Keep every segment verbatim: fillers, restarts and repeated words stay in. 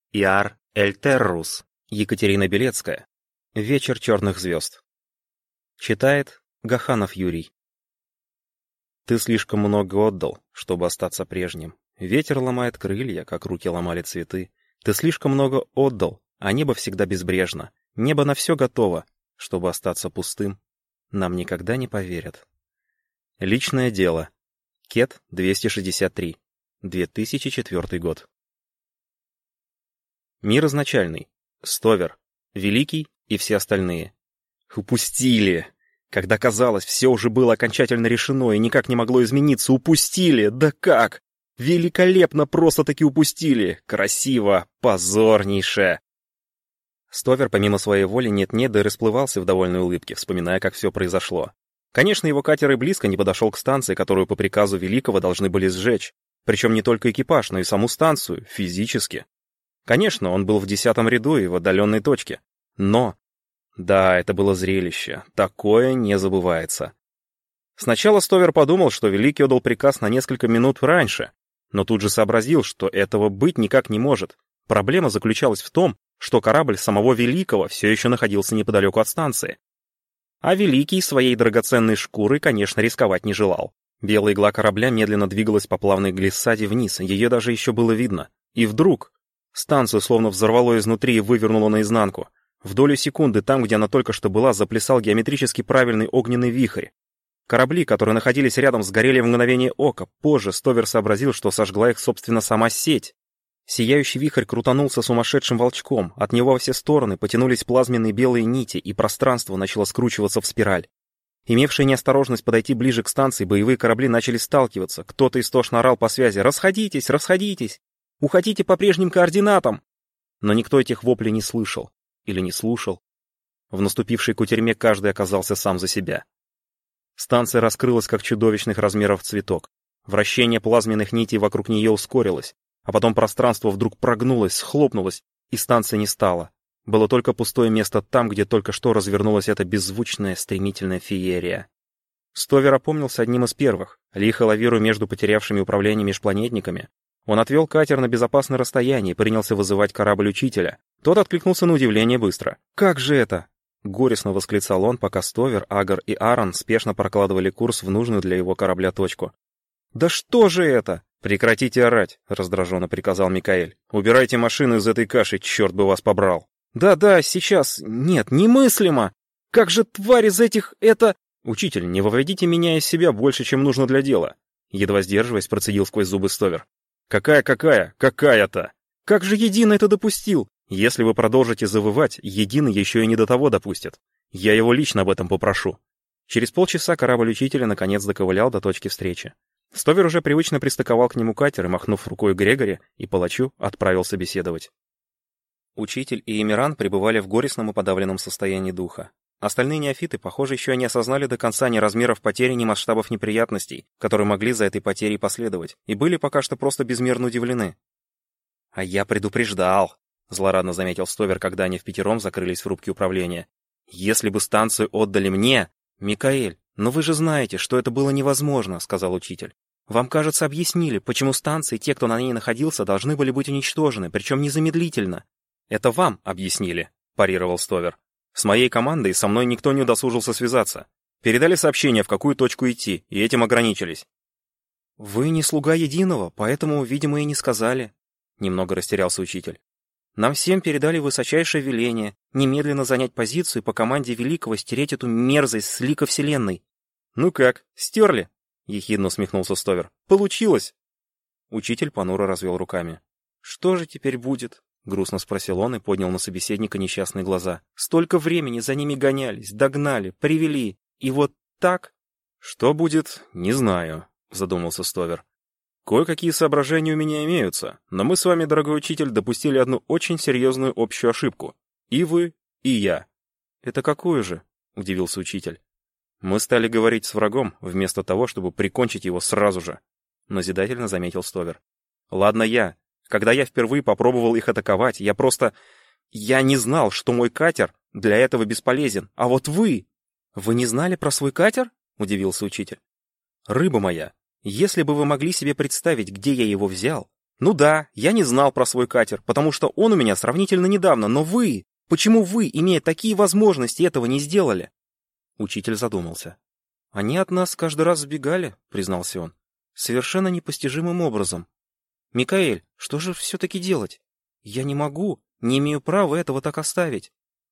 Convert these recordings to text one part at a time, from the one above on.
Иар Эль Террус. Екатерина Белецкая. Вечер черных звезд. Читает Гаханов Юрий. Ты слишком много отдал, чтобы остаться прежним. Ветер ломает крылья, как руки ломали цветы. Ты слишком много отдал, а небо всегда безбрежно. Небо на все готово, чтобы остаться пустым. Нам никогда не поверят. Личное дело. Кет двести шестьдесят три. две тысячи четвёртый год. Мир изначальный. Стовер. Великий и все остальные. Упустили! Когда казалось, все уже было окончательно решено и никак не могло измениться, упустили! Да как? Великолепно просто-таки упустили! Красиво! Позорнейше! Стовер, помимо своей воли, нет-нет, да и расплывался в довольной улыбке, вспоминая, как все произошло. Конечно, его катер и близко не подошел к станции, которую по приказу Великого должны были сжечь. Причем не только экипаж, но и саму станцию, физически. Конечно, он был в десятом ряду и в отдаленной точке. Но... Да, это было зрелище. Такое не забывается. Сначала Стовер подумал, что Великий отдал приказ на несколько минут раньше, но тут же сообразил, что этого быть никак не может. Проблема заключалась в том, что корабль самого Великого все еще находился неподалеку от станции. А Великий своей драгоценной шкурой, конечно, рисковать не желал. Белая игла корабля медленно двигалась по плавной глиссаде вниз, ее даже еще было видно. И вдруг станцию словно взорвало изнутри и вывернуло наизнанку. В долю секунды там, где она только что была, заплясал геометрически правильный огненный вихрь. Корабли, которые находились рядом, сгорели в мгновение ока. Позже Стовер сообразил, что сожгла их, собственно, сама сеть. Сияющий вихрь крутанулся сумасшедшим волчком, от него во все стороны потянулись плазменные белые нити, и пространство начало скручиваться в спираль. Имевшие неосторожность подойти ближе к станции, боевые корабли начали сталкиваться. Кто-то истошно орал по связи: «Расходитесь, расходитесь! Уходите по прежним координатам!» Но никто этих воплей не слышал. Или не слушал. В наступившей кутерьме каждый оказался сам за себя. Станция раскрылась, как чудовищных размеров цветок. Вращение плазменных нитей вокруг нее ускорилось, а потом пространство вдруг прогнулось, схлопнулось, и станции не стало. Было только пустое место там, где только что развернулась эта беззвучная, стремительная феерия. Стовер опомнился одним из первых, лихо лавируя между потерявшими управление межпланетниками. Он отвел катер на безопасное расстояние и принялся вызывать корабль учителя. Тот откликнулся на удивление быстро. «Как же это?» — горестно восклицал он, пока Стовер, Агар и Аарон спешно прокладывали курс в нужную для его корабля точку. «Да что же это?» «Прекратите орать», — раздраженно приказал Микаэль. «Убирайте машину из этой каши, черт бы вас побрал». «Да-да, сейчас. Нет, немыслимо! Как же тварь из этих... это...» «Учитель, не выводите меня из себя больше, чем нужно для дела», — едва сдерживаясь, процедил сквозь зубы Стовер. «Какая-какая? Какая-то? Как же Единый это допустил? Если вы продолжите завывать, Единый еще и не до того допустит. Я его лично об этом попрошу». Через полчаса корабль учителя наконец доковылял до точки встречи. Стовер уже привычно пристыковал к нему катер и, махнув рукой Грегори и палачу, отправился беседовать. Учитель и Эмиран пребывали в горестном и подавленном состоянии духа. Остальные неофиты, похоже, еще не осознали до конца ни размеров потери, ни масштабов неприятностей, которые могли за этой потерей последовать, и были пока что просто безмерно удивлены. «А я предупреждал», — злорадно заметил Стовер, когда они впятером закрылись в рубке управления. «Если бы станцию отдали мне...» «Микаэль, но вы же знаете, что это было невозможно», — сказал учитель. «Вам, кажется, объяснили, почему станции, те, кто на ней находился, должны были быть уничтожены, причем незамедлительно». «Это вам объяснили», — парировал Стовер. «С моей командой со мной никто не удосужился связаться. Передали сообщение, в какую точку идти, и этим ограничились». «Вы не слуга Единого, поэтому, видимо, и не сказали», — немного растерялся учитель. «Нам всем передали высочайшее веление немедленно занять позицию и по команде Великого стереть эту мерзость с лика Вселенной». «Ну как, стерли?» — ехидно усмехнулся Стовер. «Получилось!» Учитель понуро развел руками. «Что же теперь будет?» — грустно спросил он и поднял на собеседника несчастные глаза. «Столько времени за ними гонялись, догнали, привели, и вот так?» «Что будет, не знаю», — задумался Стовер. «Кое-какие соображения у меня имеются, но мы с вами, дорогой учитель, допустили одну очень серьезную общую ошибку. И вы, и я». «Это какую же?» — удивился учитель. «Мы стали говорить с врагом, вместо того, чтобы прикончить его сразу же», — назидательно заметил Стовер. «Ладно я. Когда я впервые попробовал их атаковать, я просто... Я не знал, что мой катер для этого бесполезен. А вот вы... Вы не знали про свой катер? Удивился учитель. Рыба моя, если бы вы могли себе представить, где я его взял, Ну да, я не знал про свой катер, потому что он у меня сравнительно недавно, но вы... Почему вы, имея такие возможности, этого не сделали? Учитель задумался. Они от нас каждый раз сбегали, признался он. Совершенно непостижимым образом. Микаэль, что же все-таки делать? Я не могу, не имею права этого так оставить.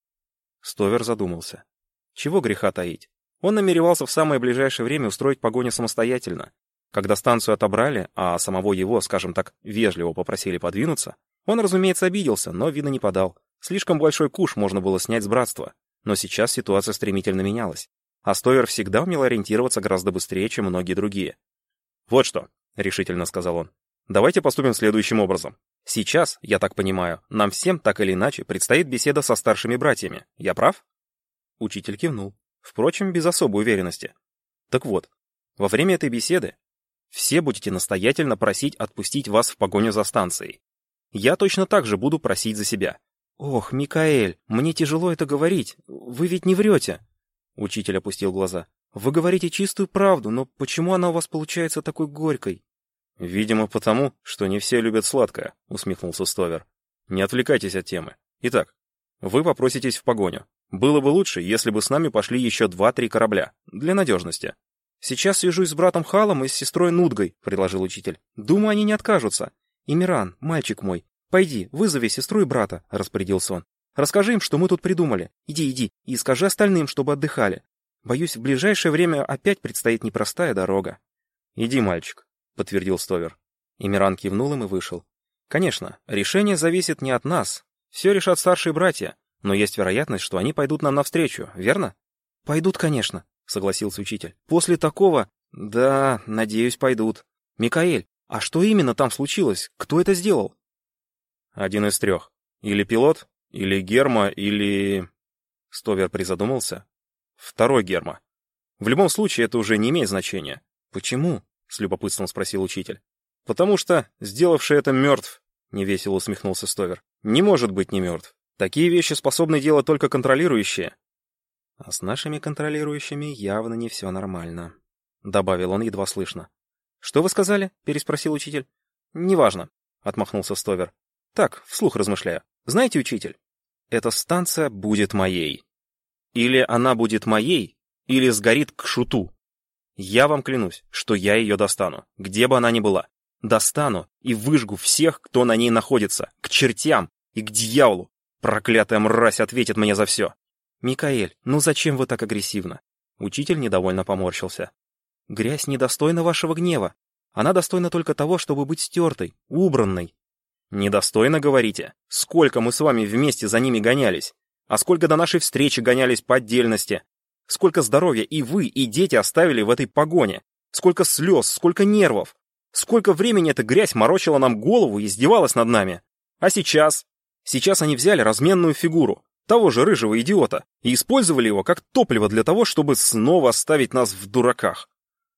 Стовер задумался. Чего греха таить? Он намеревался в самое ближайшее время устроить погоню самостоятельно. Когда станцию отобрали, а самого его, скажем так, вежливо попросили подвинуться, он, разумеется, обиделся, но вида не подал. Слишком большой куш можно было снять с братства. Но сейчас ситуация стремительно менялась. А Стовер всегда умел ориентироваться гораздо быстрее, чем многие другие. «Вот что», — решительно сказал он, — «давайте поступим следующим образом. Сейчас, я так понимаю, нам всем так или иначе предстоит беседа со старшими братьями. Я прав?» Учитель кивнул, впрочем, без особой уверенности. «Так вот, во время этой беседы все будете настоятельно просить отпустить вас в погоню за станцией. Я точно так же буду просить за себя». «Ох, Микаэль, мне тяжело это говорить. Вы ведь не врете». Учитель опустил глаза. «Вы говорите чистую правду, но почему она у вас получается такой горькой?» «Видимо, потому, что не все любят сладкое», — усмехнулся Стовер. «Не отвлекайтесь от темы. Итак, вы попроситесь в погоню. Было бы лучше, если бы с нами пошли еще два-три корабля, для надежности». «Сейчас свяжусь с братом Халом и с сестрой Нудгой», — предложил учитель. «Думаю, они не откажутся. Имиран, мальчик мой, пойди, вызови сестру и брата», — распорядился он. «Расскажи им, что мы тут придумали. Иди, иди, и скажи остальным, чтобы отдыхали. Боюсь, в ближайшее время опять предстоит непростая дорога». «Иди, мальчик», — подтвердил Стовер. Имиран кивнул им и вышел. «Конечно, решение зависит не от нас. Все решат старшие братья, но есть вероятность, что они пойдут нам навстречу, верно?» «Пойдут, конечно», — согласился учитель. «После такого...» «Да, надеюсь, пойдут. Микаэль, а что именно там случилось? Кто это сделал?» «Один из трех. Или пилот, или Герма, или...» Стовер призадумался. «Второй Герма. В любом случае, это уже не имеет значения». «Почему?» — с любопытством спросил учитель. «Потому что сделавший это мертв», — невесело усмехнулся Стовер. «Не может быть не мертв. Такие вещи способны делать только контролирующие». «А с нашими контролирующими явно не все нормально», — добавил он едва слышно. «Что вы сказали?» — переспросил учитель. «Неважно», — отмахнулся Стовер. «Так, вслух размышляю. Знаете, учитель, эта станция будет моей. Или она будет моей, или сгорит к шуту. Я вам клянусь, что я ее достану, где бы она ни была. Достану и выжгу всех, кто на ней находится, к чертям и к дьяволу. Проклятая мразь ответит мне за все». «Микаэль, ну зачем вы так агрессивно?» Учитель недовольно поморщился. «Грязь недостойна вашего гнева. Она достойна только того, чтобы быть стертой, убранной». «Недостойно, говорите? Сколько мы с вами вместе за ними гонялись? А сколько до нашей встречи гонялись по отдельности? Сколько здоровья и вы, и дети оставили в этой погоне? Сколько слез, сколько нервов? Сколько времени эта грязь морочила нам голову и издевалась над нами? А сейчас? Сейчас они взяли разменную фигуру, того же рыжего идиота, и использовали его как топливо для того, чтобы снова оставить нас в дураках».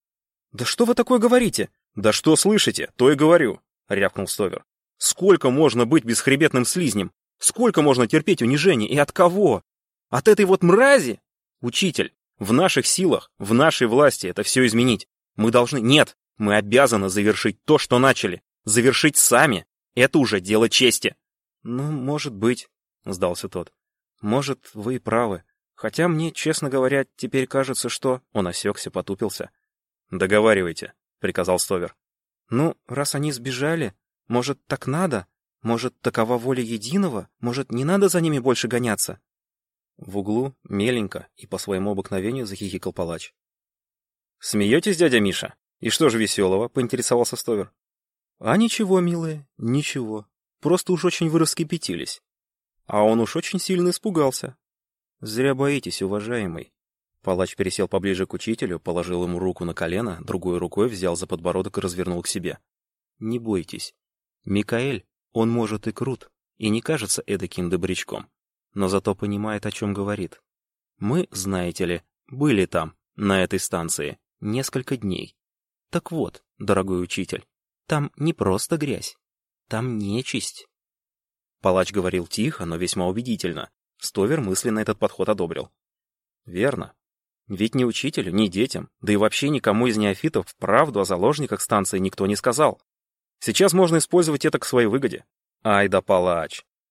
«Да что вы такое говорите?» «Да что слышите, то и говорю», — рявкнул Стовер. «Сколько можно быть бесхребетным слизнем? Сколько можно терпеть унижение? И от кого? От этой вот мрази? Учитель, в наших силах, в нашей власти это все изменить. Мы должны... Нет, мы обязаны завершить то, что начали. Завершить сами. Это уже дело чести». «Ну, может быть», — сдался тот. «Может, вы и правы. Хотя мне, честно говоря, теперь кажется, что...» Он осекся, потупился. «Договаривайте», — приказал Стовер. «Ну, раз они сбежали, может, так надо? Может, такова воля единого? Может, не надо за ними больше гоняться?» В углу, меленько и по своему обыкновению захихикал палач. «Смеетесь, дядя Миша? И что же веселого?» — поинтересовался Стовер. «А ничего, милые, ничего. Просто уж очень вы раскипятились. А он уж очень сильно испугался. Зря боитесь, уважаемый». Палач пересел поближе к учителю, положил ему руку на колено, другой рукой взял за подбородок и развернул к себе. «Не бойтесь. Микаэль, он может и крут, и не кажется эдаким добрячком, но зато понимает, о чем говорит. Мы, знаете ли, были там, на этой станции, несколько дней. Так вот, дорогой учитель, там не просто грязь, там нечисть». Палач говорил тихо, но весьма убедительно. Стовер мысленно этот подход одобрил. «Верно. Ведь ни учителю, ни детям, да и вообще никому из неофитов правду о заложниках станции никто не сказал. Сейчас можно использовать это к своей выгоде. Ай да палач.